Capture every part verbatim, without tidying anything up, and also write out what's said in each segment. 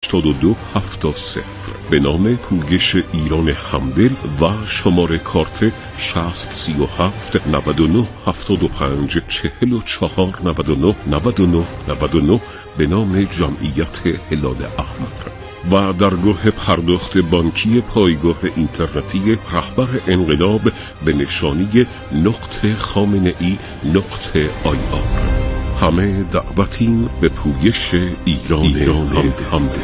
هشتاد و دو هفتاد صفر به نام پویش ایران همدل و شماره کارت شصت سی و هفت نود و نه هفتاد و پنج چهل و چهار نود و نه نود و نه نود و نه به نام جمعیت هلال احمر و درگاه پرداخت بانکی پایگاه اینترنتی رهبر انقلاب به نشانی نقطه خامنه ای نقطه آی آر. همه دعوتیم به پویش ایران, ایران همدل.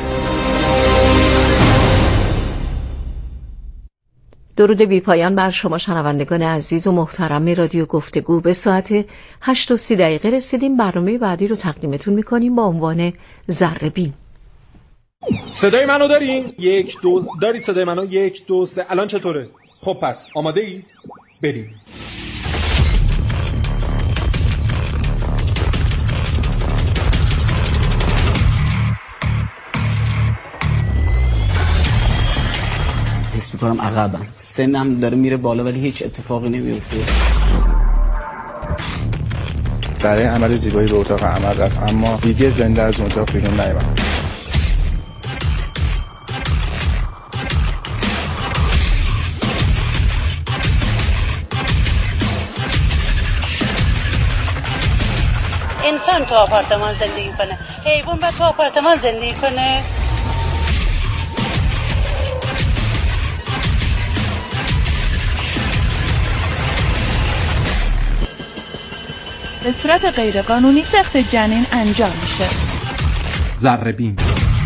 درود بی پایان بر شما شنوندگان عزیز و محترم رادیو گفتگو. به ساعت هشت و سی دقیقه رسیدیم. برنامه بعدی رو تقدیمتون میکنیم با عنوان ذره‌بین. صدای منو دارین؟ یک دو دارید صدای منو؟ یک دو سه. الان چطوره؟ خب پس آماده اید؟ بریم. حس میکنم عقبم، سنم داره میره بالا ولی هیچ اتفاقی نمیفته. برای عمل زیبایی به اتاق عمل رفت اما دیگه زنده از اون اتاق بیرون نیامد. انسان تو آپارتمان زندگی کنه، حیوان باید تو آپارتمان زندگی کنه. به صورت غیرقانونی سقط جنین انجام میشه. ذره‌بین.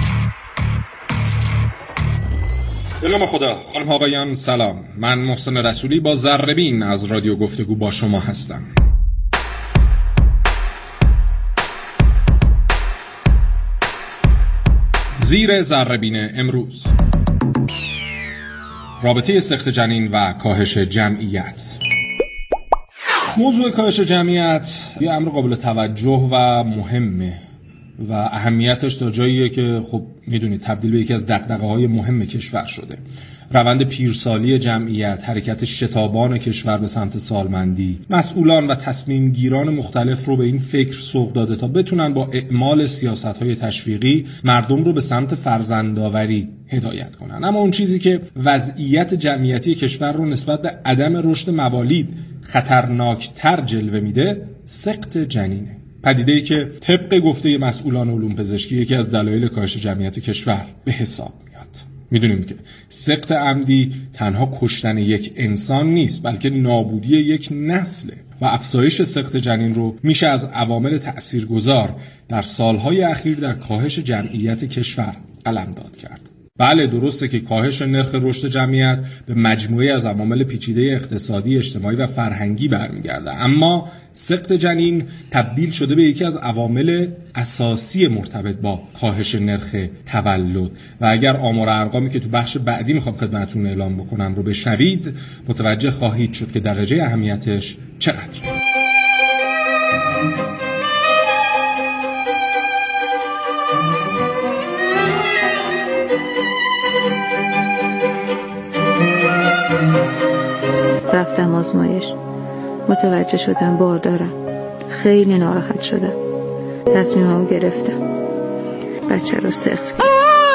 به نام خدا. خانم آقایان سلام. من محسن رسولی با ذره‌بین از رادیو گفتگو با شما هستم. زیر ذره‌بین امروز: رابطه سقط جنین و کاهش جمعیت. موضوع کاهش جمعیت یه امر قابل توجه و مهمه و اهمیتش تا جاییه که خب میدونید تبدیل به یکی از دغدغه‌های مهم کشور شده. روند پیرسالی جمعیت، حرکت شتابان کشور به سمت سالمندی، مسئولان و تصمیم گیران مختلف رو به این فکر سوق داده تا بتونن با اعمال سیاست‌های تشویقی مردم رو به سمت فرزندآوری هدایت کنن. اما اون چیزی که وضعیت جمعیتی کشور رو نسبت به عدم رشد موالید خطرناکتر جلوه میده، سقط جنینه. پدیده‌ای که طبق گفته مسئولان علوم پزشکی یکی از دلایل کاهش جمعیت کشور به حساب میاد. میدونیم که سقط عمدی تنها کشتن یک انسان نیست، بلکه نابودی یک نسله و افزایش سقط جنین رو میشه از عوامل تأثیرگذار در سالهای اخیر در کاهش جمعیت کشور قلمداد کرد. بله درسته که کاهش نرخ رشد جمعیت به مجموعه از عوامل پیچیده اقتصادی، اجتماعی و فرهنگی برمیگرده، اما سقط جنین تبدیل شده به یکی از عوامل اساسی مرتبط با کاهش نرخ تولد و اگر آمار ارقامی که تو بخش بعدی میخوام خدمتتون اعلام بکنم رو بشنوید متوجه خواهید شد که درجه اهمیتش چقدر. رفتم آزمایش، متوجه شدم باردارم. خیلی ناراحت شدم. تصمیمم گرفتم، بچه رو سقط کردم.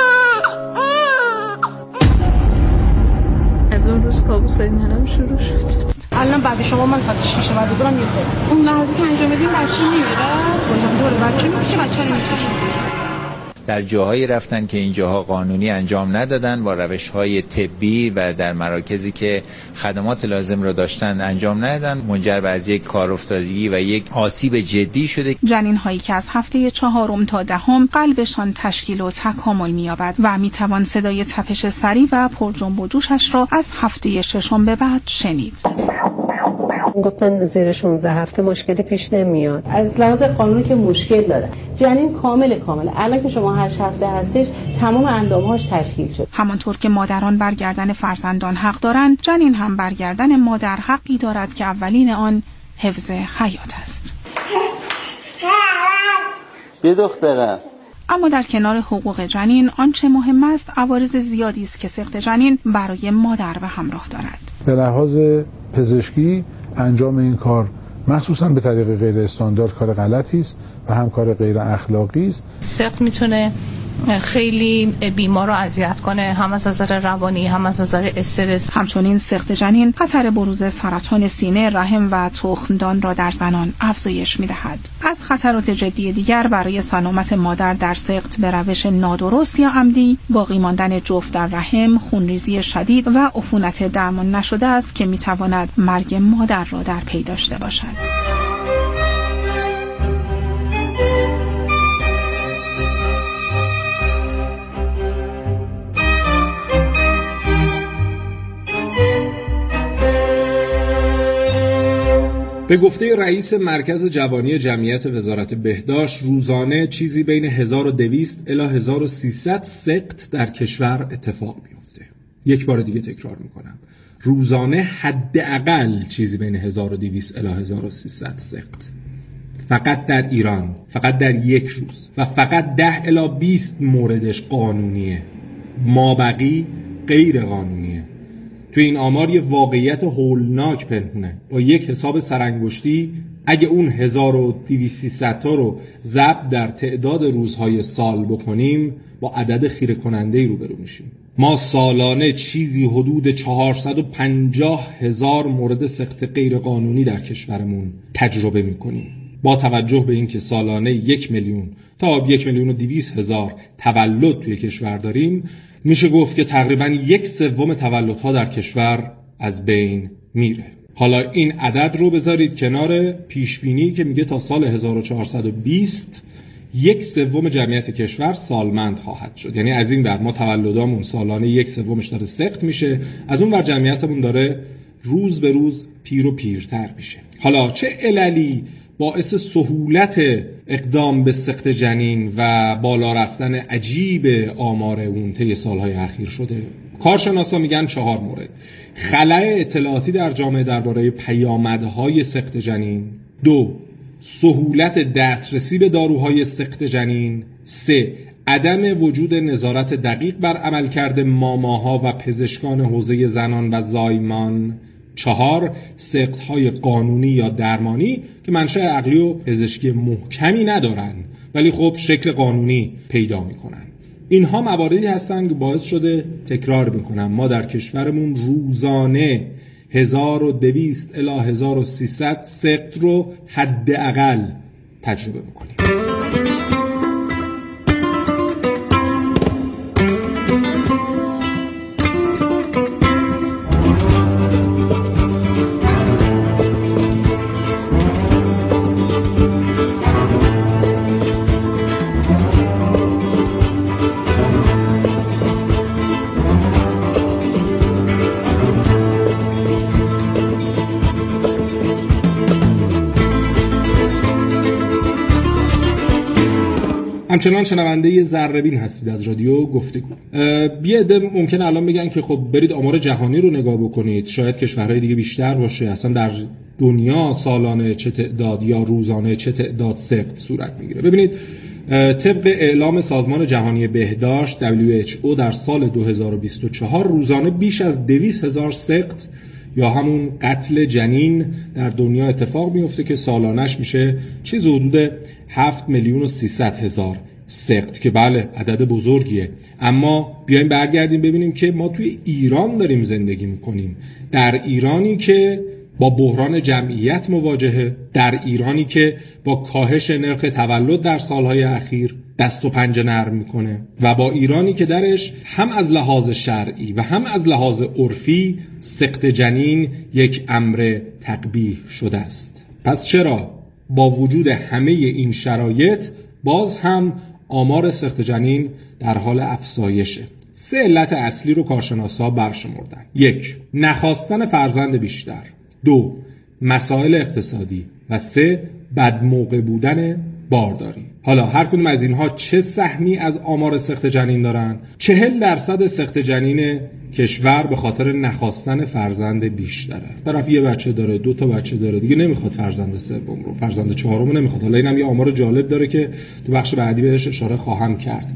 از اون روز کابوسای منم شروع شد. الان بعد شما من ساعت شش بعد بذارم یه سه اون لحظه که انجام بدیم بچه میمیره. بازم دور بچه میشه، بچه رو میکشه. در جاهایی رفتن که این جاها قانونی انجام ندادن، با روش‌های طبی و در مراکزی که خدمات لازم را داشتن انجام ندادن، منجر به از یک کارافتادگی و یک آسیب جدی شده. جنین‌هایی که از هفته چهارم تا دهم قلبشان تشکیل و تکامل می‌یابد و می‌توان صدای تپش سریع و پرجنب و جوشش را از هفته ششم به بعد شنید. گفتن زیر شانزده هفته مشکلی پیش نمیاد. از لحاظ قانونی که مشکل داره. جنین کامل کامل. الان که شما هشت هفته هستش تمام اندامهاش تشکیل شد. همانطور که مادران برگردن فرزندان حق دارند، جنین هم برگردن مادر حقی دارد که اولین آن حفظ حیات است. یه دخترم. اما در کنار حقوق جنین آنچه مهم است عوارض زیادی است که سقط جنین برای مادر و همراه دارد. به لحاظ پزشکی انجام این کار مخصوصا به طریق غیر استاندارد کار غلطی است و هم کار غیر اخلاقی است. سقط میتونه خیلی بیمار رو اذیت کنه، هم از نظر روانی هم از نظر استرس. همچنین سقط جنین خطر بروز سرطان سینه، رحم و تخمدان را در زنان افزایش می‌دهد. از خطرات جدی دیگر برای سلامت مادر در سقط به روش نادرست یا عمدی باقی ماندن جفت در رحم، خونریزی شدید و عفونت درمان نشده است که می‌تواند مرگ مادر را در پی داشته باشد. به گفته رئیس مرکز جوانی جمعیت وزارت بهداشت، روزانه چیزی بین هزار و دویست الی هزار و سیصد سقط در کشور اتفاق میفته. یک بار دیگه تکرار میکنم، روزانه حداقل چیزی بین هزار و دویست الی هزار و سیصد سقط فقط در ایران، فقط در یک روز، و فقط ده الی بیست موردش قانونیه، مابقی غیر قانونیه. تو این آمار یه واقعیت هولناک پنهونه. با یک حساب سرانگشتی اگه اون هزار و دویست سیصد تا رو ضرب در تعداد روزهای سال بکنیم با عدد خیره کننده‌ای روبرو میشیم. ما سالانه چیزی حدود چهارصد و پنجاه هزار مورد سقط غیر قانونی در کشورمون تجربه میکنیم. با توجه به اینکه سالانه یک میلیون تا یک میلیون و دویست هزار تولد توی کشور داریم، میشه گفت که تقریباً یک سوم تولدها در کشور از بین میره. حالا این عدد رو بذارید کنار پیشبینی که میگه تا سال هزار و چهارصد و بیست یک سوم جمعیت کشور سالمند خواهد شد. یعنی از این ور ما تولدامون سالانه یک سومش داره سقط میشه، از اون ور جمعیتمون داره روز به روز پیر و پیرتر میشه. حالا چه عللی باعث سهولت اقدام به سقط جنین و بالا رفتن عجیب آمار اون طی سالهای اخیر شده؟ کارشناسا میگن چهار مورد: خلأ اطلاعاتی در جامعه درباره پیامدهای سقط جنین، دو، سهولت دسترسی به داروهای سقط جنین، سه، عدم وجود نظارت دقیق بر عملکرد ماماها و پزشکان حوزه زنان و زایمان، چهار، سقط‌های قانونی یا درمانی که منشأ عقلی و پزشکی محکمی ندارن ولی خب شکل قانونی پیدا میکنن. اینها مواردی هستن که باعث شده، تکرار میکنم، ما در کشورمون روزانه هزار و دویست الی هزار و سیصد سقط رو حداقل تجربه بکنیم. همچنان شنونده ذره‌بین هستید از رادیو گفتگو. یه عده ممکنه الان بگن که خب برید آمار جهانی رو نگاه بکنید، شاید کشورهای دیگه بیشتر باشه، اصلا در دنیا سالانه چه تعداد یا روزانه چه تعداد سقط صورت میگیره. ببینید، طبق اعلام سازمان جهانی بهداشت دبلیو اچ او در سال دو هزار و بیست و چهار روزانه بیش از دویست هزار سقط یا همون قتل جنین در دنیا اتفاق میفته که سالانش میشه چیز حدود هفت میلیون و سیصد هزار سقط، که بله عدد بزرگیه. اما بیایم برگردیم ببینیم که ما توی ایران داریم زندگی میکنیم، در ایرانی که با بحران جمعیت مواجهه، در ایرانی که با کاهش نرخ تولد در سالهای اخیر دست و پنجه نرم میکنه، و با ایرانی که درش هم از لحاظ شرعی و هم از لحاظ عرفی سقط جنین یک امر تقبیح شده است. پس چرا با وجود همه این شرایط باز هم آمار سقط جنین در حال افزایشه؟ سه علت اصلی رو کارشناسا برشمردن: یک، نخواستن فرزند بیشتر، دو، مسائل اقتصادی، و سه، بدموقع بودن بارداری. حالا هر کدوم از اینها چه سهمی از آمار سقط جنین دارن؟ چهل درصد سقط جنین کشور به خاطر نخواستن فرزند بیشتره. طرف یه بچه داره، دو تا بچه داره، دیگه نمیخواد فرزند سوم رو، فرزند چهارم رو نمیخواد. حالا اینم یه آمار جالب داره که تو بخش بعدی بهش اشاره خواهم کرد،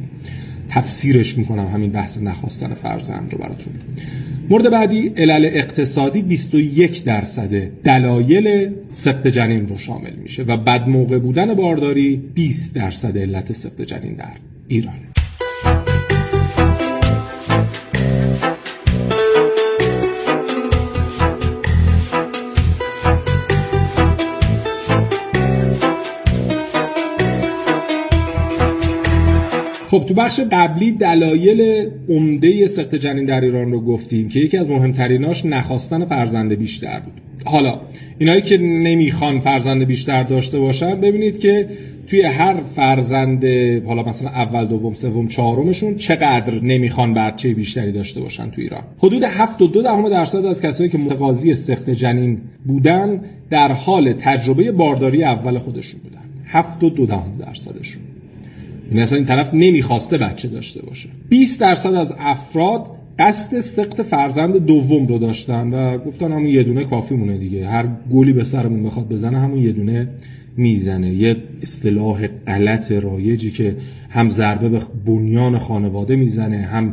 تفسیرش میکنم همین بحث نخواستن فرزند رو براتون. مورد بعدی، علل اقتصادی بیست و یک درصد دلایل سقط جنین رو شامل میشه و بدموقع بودن بارداری بیست درصد علت سقط جنین در ایران. خب تو بخش قبلی دلایل عمده سقط جنین در ایران رو گفتیم که یکی از مهمتریناش نخواستن فرزند بیشتر بود. حالا اینایی که نمیخوان فرزند بیشتر داشته باشن، ببینید که توی هر فرزند حالا مثلا اول، دوم، سوم، چهارمشون چقدر نمیخوان بچه بیشتری داشته باشن تو ایران. حدود هفت و دو دهم درصد از کسایی که متقاضی سقط جنین بودن در حال تجربه بارداری اول خودشون بودن. هفت و دو دهم درصدشون. یعنی اصلا این طرف نمیخواسته بچه داشته باشه. بیست درصد از افراد قصد سقط فرزند دوم رو داشتن و گفتن همون یه دونه کافی مونه دیگه، هر گلی به سرمون بخواد بزنه همون یه دونه میزنه. یه اصطلاح غلط رایجی که هم ضربه به بنیان خانواده میزنه، هم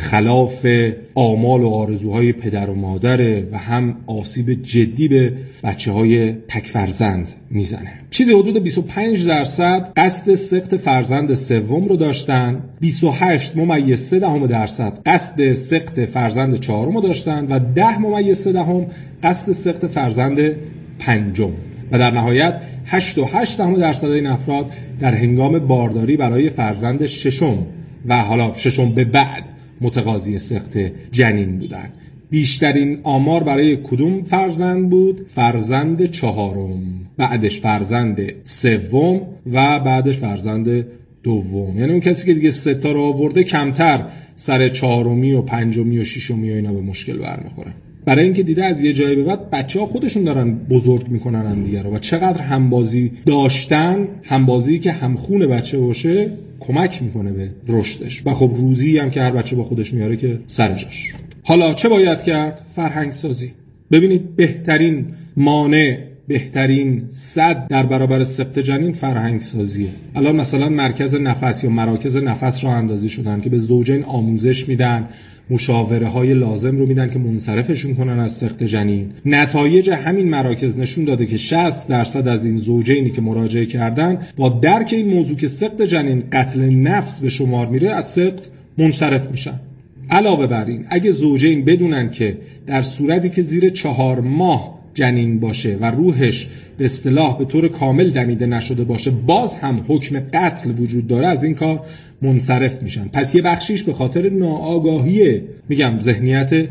خلاف آمال و آرزوهای پدر و مادره و هم آسیب جدی به بچه‌های تک فرزند میزنه. چیزی حدود بیست و پنج درصد قصد سقط فرزند سوم رو داشتن، بیست و هشت ممیز سه دهم درصد قصد سقط فرزند چهارم رو داشتن و ده ممیز سه دهم قصد سقط فرزند پنجم. و در نهایت هشت و هشت دهم درصد این افراد در هنگام بارداری برای فرزند ششم و حالا ششم به بعد متقاضی سقط جنین بودن. بیشترین آمار برای کدوم فرزند بود؟ فرزند چهارم، بعدش فرزند سوم و بعدش فرزند دوم. یعنی اون کسی که دیگه سه تا رو آورده کمتر سر چهارمی و پنجمی و ششمی و اینا به مشکل برمیخوره. برای اینکه دیده از یه جایی به بعد بچه‌ها خودشون دارن بزرگ میکنن هم دیگه رو و چقدر همبازی داشتن، همبازی که همخون بچه باشه کمک میکنه به رشدش و خب روزی هم که هر بچه با خودش میاره که سر جاش. حالا چه باید کرد؟ فرهنگ سازی. ببینید بهترین مانع، بهترین صد در برابر سقط جنین فرهنگ سازیه. الان مثلا مرکز نفس یا مراکز نفس راه اندازی شدن که به زوجین آموزش میدن، مشاوره های لازم رو میدن که منصرفشون کنن از سقط جنین. نتایج همین مراکز نشون داده که شصت درصد از این زوجینی که مراجعه کردن با درک این موضوع که سقط جنین قتل نفس به شمار میره از سقط منصرف میشن. علاوه بر این اگه زوجین بدونن که در صورتی که زیر چهار ماه جنین باشه و روحش به اصطلاح به طور کامل دمیده نشده باشه باز هم حکم قتل وجود داره، از این کار منصرف میشن. پس یه بخشیش به خاطر ناآگاهیه، میگم ذهنیت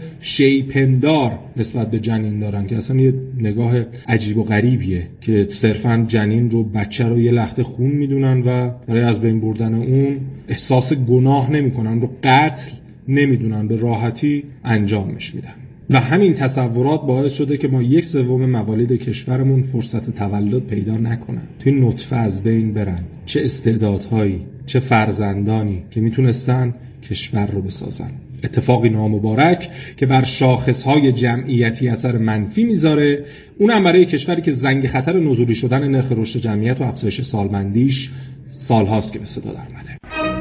شیپندار نسبت به جنین دارن که اصلا یه نگاه عجیب و غریبیه که صرفا جنین رو بچه رو یه لخت خون میدونن و برای از بین بردن اون احساس گناه نمیکنن، رو قتل نمیدونن، به راحتی انجامش میدن. و همین تصورات باعث شده که ما یک سوم موالید کشورمون فرصت تولد پیدا نکنن، توی نطفه از بین برن. چه استعدادهایی، چه فرزندانی که میتونستن کشور رو بسازن. اتفاقی نامبارک که بر شاخصهای جمعیتی اثر منفی میذاره، اونم برای کشوری که زنگ خطر نزولی شدن نرخ رشد جمعیت و افزایش سالمندیش سالهاست که به صدا در اومده.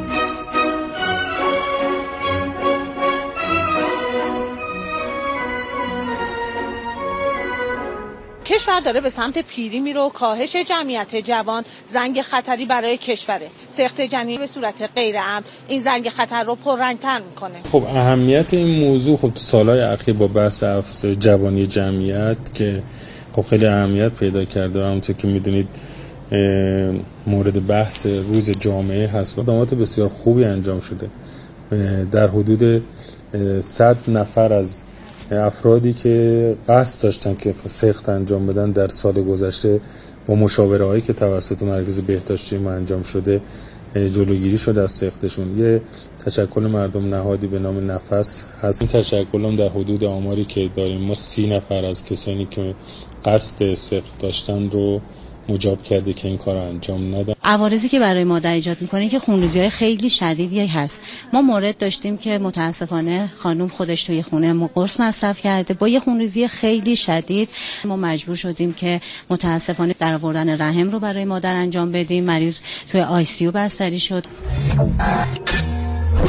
کشور داره به سمت پیری میره و کاهش جمعیت جوان زنگ خطری برای کشوره. سقط جنین به صورت غیر عمد این زنگ خطر رو پررنگ‌تر میکنه. خب اهمیت این موضوع خب تو سالهای اخیر با بحث افزایش جوانی جمعیت که خب خیلی اهمیت پیدا کرده و همونطور که میدونید مورد بحث روز جامعه هست. اقدامات بسیار خوبی انجام شده. در حدود صد نفر از افرادی که قصد داشتن که سقط انجام بدن در سال گذشته با مشاوره هایی که توسط مرکز بهداشتی ما انجام شده جلوگیری شده از سقطشون. یه تشکل مردم نهادی به نام نفس هست. این تشکل هم در حدود آماری که داریم ما سی نفر از کسانی که قصد سقط داشتن رو مجاب کرده که این کار انجام ندن. عوارضی که برای مادر ایجاد میکنه که خونریزی‌های خیلی شدیدی هست. ما مورد داشتیم که متاسفانه خانم خودش توی خونه ما قرص مصرف کرده با یه خونریزی خیلی شدید. ما مجبور شدیم که متاسفانه در آوردن رحم رو برای مادر انجام بدیم. مریض توی آی سی یو بستری شد.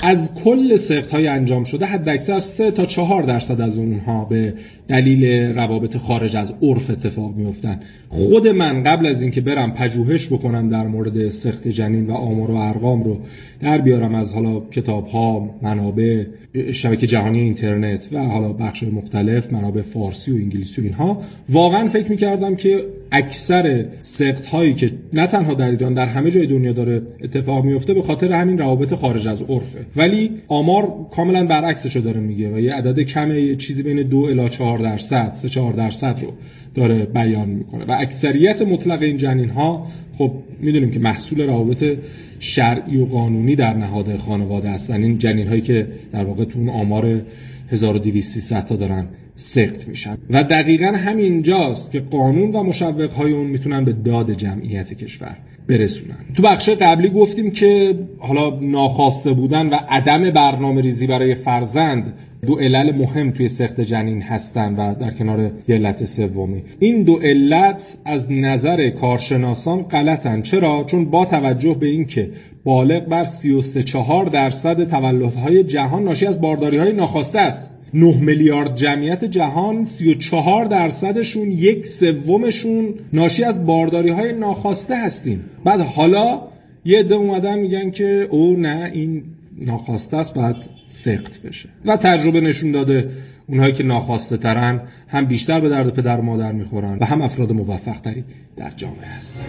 از کل سقط‌های انجام شده حداکثر سه تا چهار درصد از اونها به دلیل روابط خارج از عرف اتفاق میفتن. خود من قبل از اینکه برم پژوهش بکنم در مورد سقط جنین و آمار و ارقام رو در بیارم از حالا کتاب‌ها، منابع شبکه جهانی اینترنت و حالا بخش‌های مختلف، منابع فارسی و انگلیسی و اینها، واقعا فکر می‌کردم که اکثر سقط‌هایی که نه تنها در ایران در همه جای دنیا داره اتفاق میفته به خاطر همین روابط خارج از عرفه. ولی آمار کاملا برعکسشو داره میگه و یه عدد کمه، یه چیزی بین دو الی چهار درصد، سه چهار درصد رو داره بیان میکنه و اکثریت مطلق این جنین ها خب میدونیم که محصول روابط شرعی و قانونی در نهاد خانواده هستن. این جنین هایی که در واقع تو اون آمار هزار و دویست سیصد تا دارن سقط میشن و دقیقاً همین جاست که قانون و مشوق‌های اون میتونن به داد جمعیت کشور برسونن. تو بخش قبلی گفتیم که حالا ناخواسته بودن و عدم برنامه ریزی برای فرزند دو علل مهم توی سقط جنین هستن و در کنار یه علت سومی. این دو علت از نظر کارشناسان غلطن. چرا؟ چون با توجه به این که بالغ بر سی و سه چهار درصد تولدهای جهان ناشی از بارداری‌های ناخواسته است. نه میلیارد جمعیت جهان، سی و چهار درصدشون، یک سومشون ناشی از بارداری‌های ناخواسته هستیم. بعد حالا یه عده اومدن میگن که او نه این ناخواسته است باید سقط بشه و تجربه نشون داده اونهایی که ناخواسته ترن هم بیشتر به درد پدر و مادر میخورن و هم افراد موفق تری در جامعه هستن.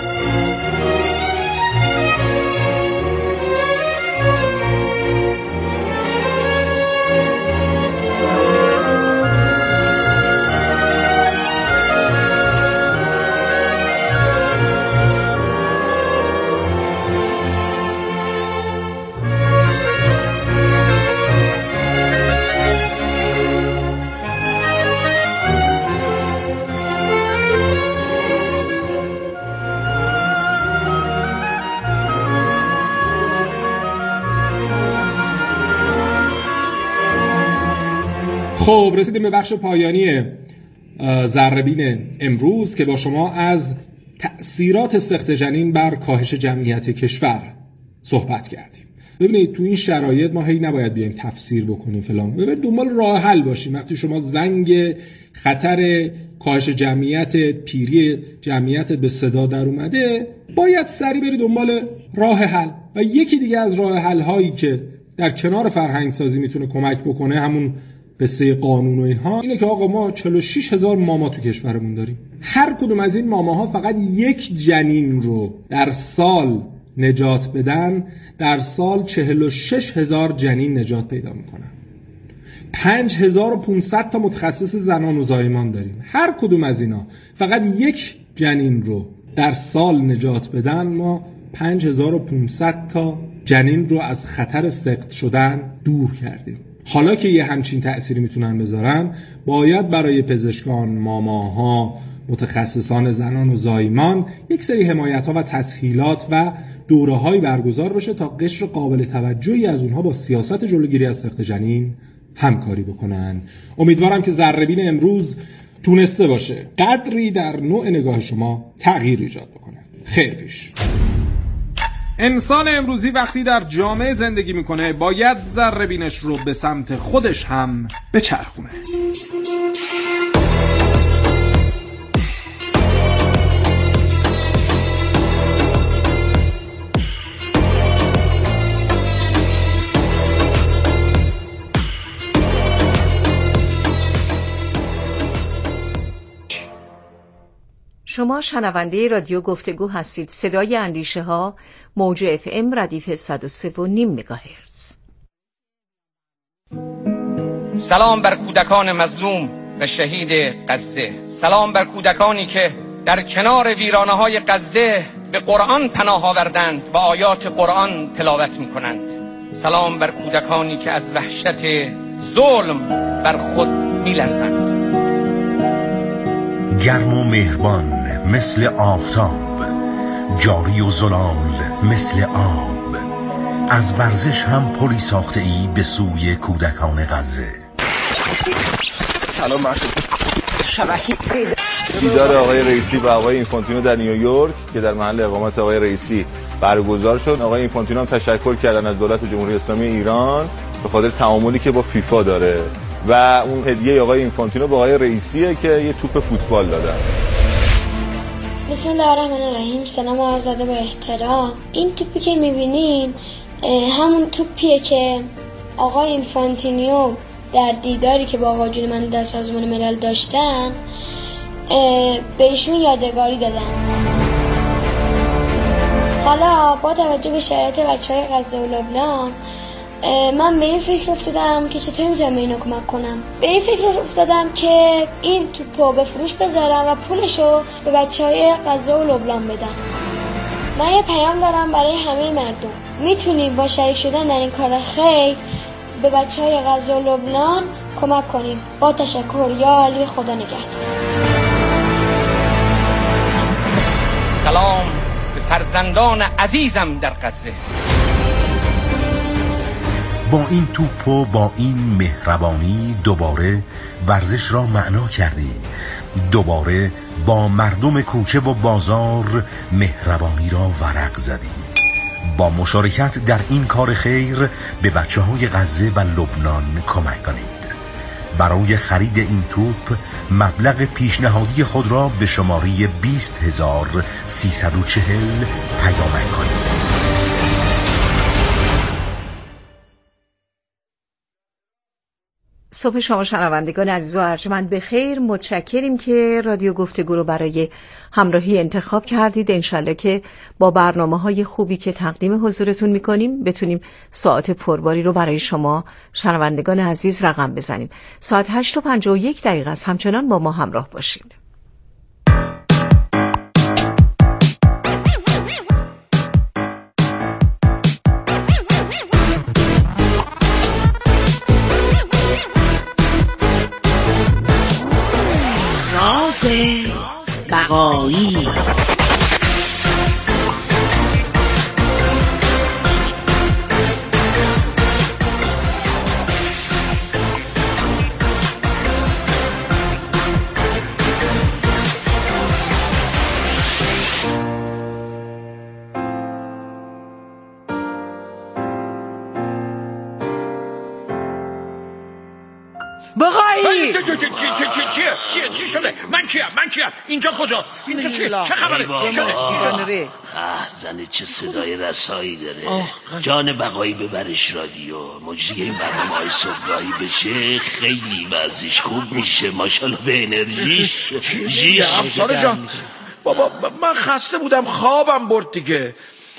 خب رسیدیم به بخش پایانی ذره‌بین امروز که با شما از تأثیرات سقط جنین بر کاهش جمعیت کشور صحبت کردیم. ببینید تو این شرایط ما هی نباید بیایم تفسیر بکنیم فلان، ببینید دنبال راه حل باشیم. وقتی شما زنگ خطر کاهش جمعیت، پیری جمعیت به صدا در اومده، باید سریع بری دنبال راه حل. و یکی دیگه از راه حل هایی که در کنار فرهنگ سازی میتونه کمک بکنه همون قصه قانون و اینها اینه که آقا ما چهل و شش هزار ماما تو کشورمون داریم. هر کدوم از این ماماها فقط یک جنین رو در سال نجات بدن، در سال چهل و شش هزار جنین نجات پیدا میکنن. پنج هزار و پانصد تا متخصص زنان و زایمان داریم. هر کدوم از اینا فقط یک جنین رو در سال نجات بدن، ما پنج هزار و پانصد تا جنین رو از خطر سقط شدن دور کردیم. حالا که یه همچین تأثیری میتونن بذارن، باید برای پزشکان، ماماها، متخصصان زنان و زایمان یک سری حمایت‌ها و تسهیلات و دوره‌هایی برگزار بشه تا قشر قابل توجهی از اونها با سیاست جلوگیری از سقط جنین همکاری بکنن. امیدوارم که ذره‌بین امروز تونسته باشه قدری در نوع نگاه شما تغییر ایجاد بکنه. خیر پیش. انسان امروزی وقتی در جامعه زندگی میکنه باید ذره‌بینش رو به سمت خودش هم بچرخونه. شما شنونده رادیو گفتگو هستید. صدای اندیشه ها، موج اف ام ردیف صد و سه و نیم مگاهرتز. سلام بر کودکان مظلوم و شهید غزه. سلام بر کودکانی که در کنار ویرانه های غزه به قرآن پناه آوردند و آیات قرآن تلاوت می کنند. سلام بر کودکانی که از وحشت ظلم بر خود می لرزند. گرم و مهربان مثل آفتاب، جاری و زلال مثل آب، از ورزش هم پلی ساخته ای به سوی کودکان غزه. سلام مرشد شبکی دیدار آقای رئیسی و آقای اینفانتینو در نیویورک که در محل اقامت آقای رئیسی برگزار شد. آقای اینفانتینو هم تشکر کردن از دولت جمهوری اسلامی ایران به خاطر تعاملی که با فیفا داره و اون هدیه آقای اینفانتینو به آقای رئیسیه که یه توپ فوتبال دادن. بسم الله الرحمن الرحیم. سلام و عرض ادب و احترام. این توپی که میبینین همون توپیه که آقای اینفانتینیو در دیداری که با آقا جون من در سازمان ملل داشتن به ایشون یادگاری دادن. حالا با توجه به شرایط بچهای غزه و لبنان من به این فکر افتادم که چطور میتونم به اینا کمک کنم. به این فکر افتادم که این توپو به فروش بذارم و پولشو به بچهای غزه و لبنان بدم. من یه پیام دارم برای همه مردم. میتونیم با شریک شدن در این کار خیر به بچهای غزه و لبنان کمک کنیم. با تشکر. یا علی، خدا نگهدار. سلام به فرزندان عزیزم در غزه. با این توپ و با این مهربانی دوباره ورزش را معنا کردی. دوباره با مردم کوچه و بازار مهربانی را ورق زدی. با مشارکت در این کار خیر به بچه های غزه و لبنان کمک کنید. برای خرید این توپ مبلغ پیشنهادی خود را به شماره بیست هزار و سیصد و چهل پیامک کنید. صبح شما شنوندگان عزیز و ارجمند بخیر. متشکریم که رادیو گفتگو رو برای همراهی انتخاب کردید. انشالله که با برنامه‌های خوبی که تقدیم حضورتون می‌کنیم بتونیم ساعت پرباری رو برای شما شنوندگان عزیز رقم بزنیم. ساعت هشت و پنجاه و یک دقیقه است. همچنان با ما همراه باشید. بقایی بقایی چی چی چی چی چی شده؟ من کیم؟ من کیم؟ اینجا کجاست؟ اینجا چی؟ چه خبره؟ چی شده؟ آه زنه چه صدای رسایی داره. جان بقایی ببرش رادیو. مجری این برنامه های صبحگاهی بشه خیلی وضعیش خوب میشه. ماشاءالله به انرژیش. چی؟ افسانه جان بابا من خسته بودم خوابم برد دیگه.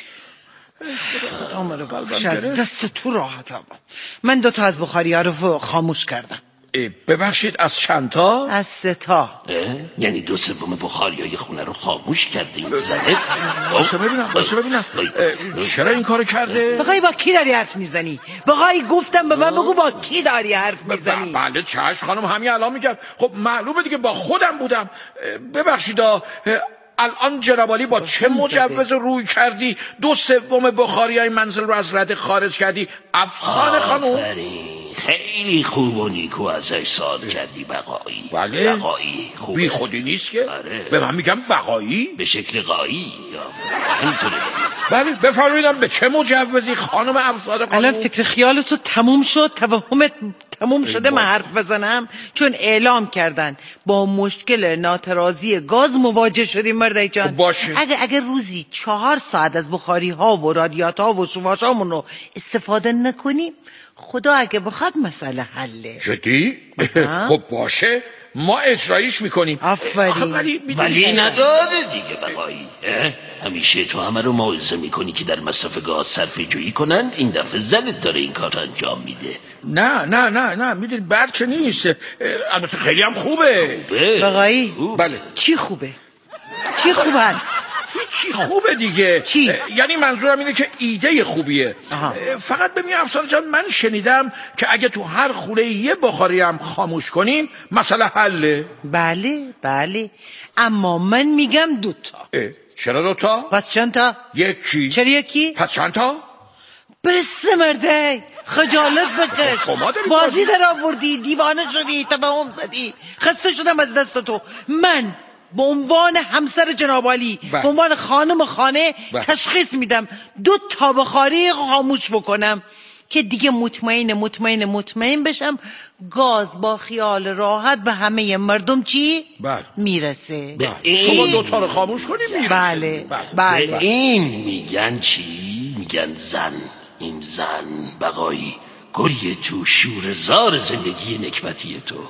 از دست تو راحتم. من دوتا از بخاری ها رو خاموش کردم. ببخشید از چند تا؟ از سه تا. یعنی دو سوم بخاری های خونه رو خاموش کردیم زنه؟ باسه ببینم باسه ببینم چرا این کارو کرده؟ بقایی با کی داری حرف میزنی؟ بقایی گفتم به من بگو با کی داری حرف میزنی؟ بله چشم خانم همین الان میگم. خب معلومه دیگه با خودم بودم. ببخشید الان جنابالی با چه مجوز روی کردی دو سوم بخاری های منزل رو از رده خارج کردی؟ افسانه خانم خیلی خوب و نیکو ازش سوال کردی بقایی. بله بقایی خوبه. بی خودی نیست که آره. به من میگم بقایی به شکل قایی همینطوره. بله بفرمایید به چه مجوزی خانم افسانه خانم؟ الان فکر خیالتو تموم شد؟ توهمت تموم شده من حرف بزنم؟ چون اعلام کردن با مشکل ناترازی گاز مواجه شدیم مردای جان. باشه. اگه اگه روزی چهار ساعت از بخاری ها و رادیات ها و شواش هامون رو استفاده نکنیم خدا اگه بخواد مسئله حله. جدی؟ خب باشه ما اجرایش میکنیم. آفرین. ولی, ولی نداره دیگه بقایی. همیشه تو همه رو موعظه میکنی که در مصرف گاز صرفه جویی کنند. این دفعه زنت داره این کار انجام میده. نه نه نه نه میدونی بد که نیست. البته خیلی هم خوبه. بقایی بله چی خوبه؟ چی خوبه هست؟ چی خوبه دیگه. چی؟ یعنی منظورم اینه که ایده خوبیه. آها. فقط ببین افسانه جان من شنیدم که اگه تو هر خونه یه بخاری هم خاموش کنیم مسئله حله. بله بله اما من میگم دوتا. چرا دوتا؟ پس چند تا؟ یکی. چرا یکی؟ پس چند تا؟ بس مرده خجالت بکش. بازی در آوردی دیوانه شدی توهم زدی. خسته شدم از دست تو. من به عنوان همسر جناب عالی، به عنوان خانم خانه بله. تشخیص میدم دو تا بخاری خاموش بکنم که دیگه مطمئن مطمئن مطمئن بشم گاز با خیال راحت به همه مردم چی؟ بله. میرسه. بله. شما دوتا رو خاموش کنی میرسه. بله. بله. بله. به این میگن چی؟ میگن زن. این زن بقایی گریه تو شورزار زندگی نکبتی تو.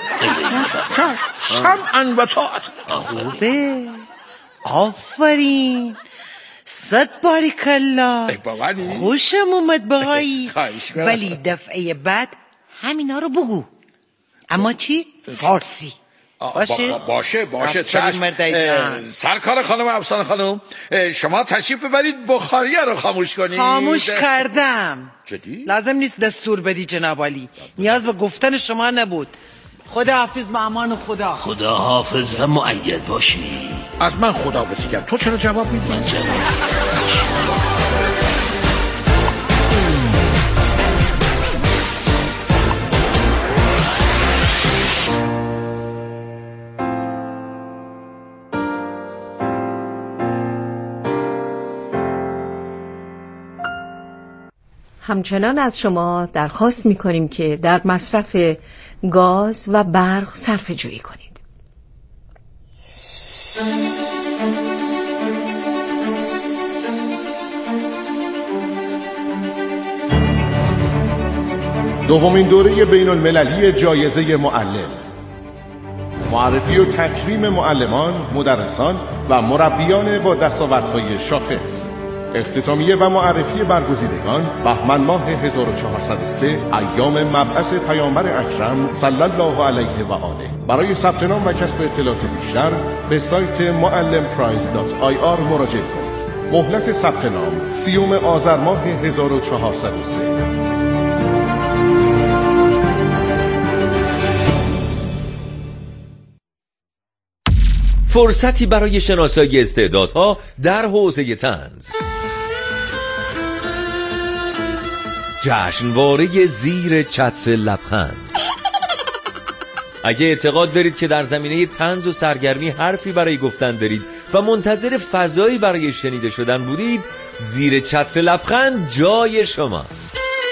سمعن و طاعت. خوبه. آفرین. صد باریکالله. خوشم اومد بقایی. ولی دفعه بعد همینا رو بگو. اما چی؟ فارسی. باشه باشه باشه چشم. سرکار خانم افسانه خانم، شما تشریف ببرید بخاریه رو خاموش کنید. خاموش کردم. جدی؟ لازم نیست دستور بدی جناب عالی، نیاز به گفتن شما نبود. خدا حافظ به امان خدا. خدا حافظ و مؤید باشی. از من خدا حافظی کرد، تو چرا جواب میدی؟ من جواب همچنان از شما درخواست می‌کنیم که در مصرف گاز و برق صرفه‌جویی کنید. دومین دوره بین المللی جایزه معلم، معرفی و تکریم معلمان، مدرسان و مربیان با دستاوردهای شاخص، اختتامیه و معرفی برگزیدگان بهمن ماه هزار و چهارصد و سه، ایام مبعث پیامبر اکرم صلی الله علیه و آله. برای ثبت نام و کسب اطلاعات بیشتر به سایت معلم پرایز دات آی آر مراجعه کنید. مهلت ثبت نام سیوم آذر ماه هزار و چهارصد و سه. فرصتی برای شناسایی استعدادها در حوزه طنز. جشنواره زیر چتر لبخند. اگه اعتقاد دارید که در زمینه طنز و سرگرمی حرفی برای گفتن دارید و منتظر فضایی برای شنیده شدن بودید، زیر چتر لبخند جای شماست.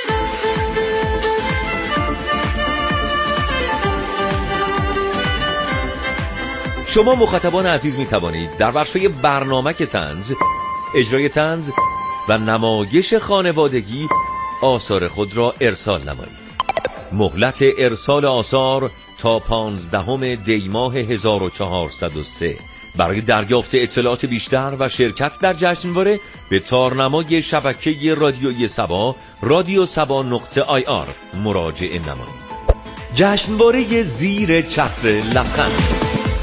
شما مخاطبان عزیز می توانید در بخش‌های برنامک طنز، اجرای طنز و نمایش خانوادگی آثار خود را ارسال نمایید. مهلت ارسال آثار تا پانزدهم دی ماه هزار و چهارصد و سه. برای دریافت اطلاعات بیشتر و شرکت در جشنواره به تارنمای شبکه رادیویی سبا رادیو سبا نقطه آی آر مراجعه نمایید. جشنواره زیر چتر لبخند.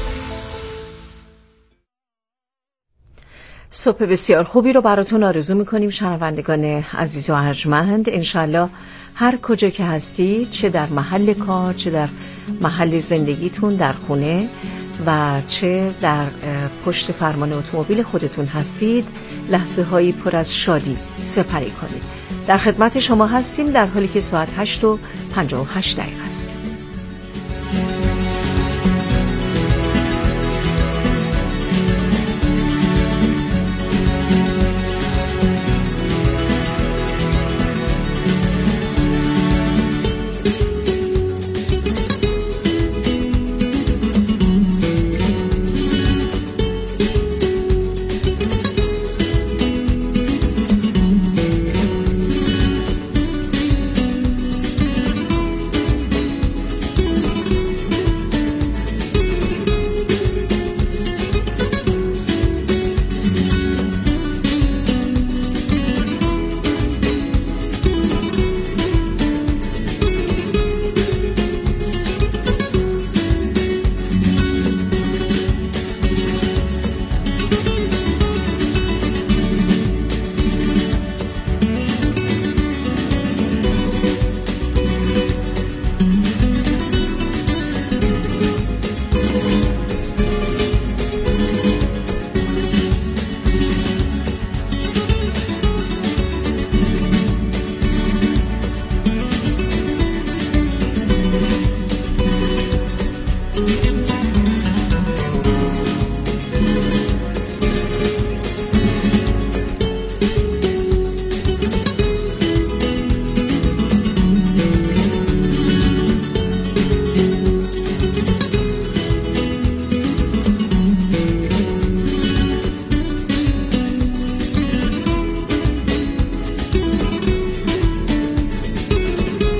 صبح بسیار خوبی رو براتون آرزو میکنیم شنوندگان عزیز و ارجمند. انشالله هر کجا که هستید، چه در محل کار، چه در محل زندگیتون، در خونه و چه در پشت فرمان اتومبیل خودتون هستید، لحظه هایی پر از شادی سپری کنید. در خدمت شما هستیم در حالی که ساعت هشت و پنجاه و هشت دقیقه است.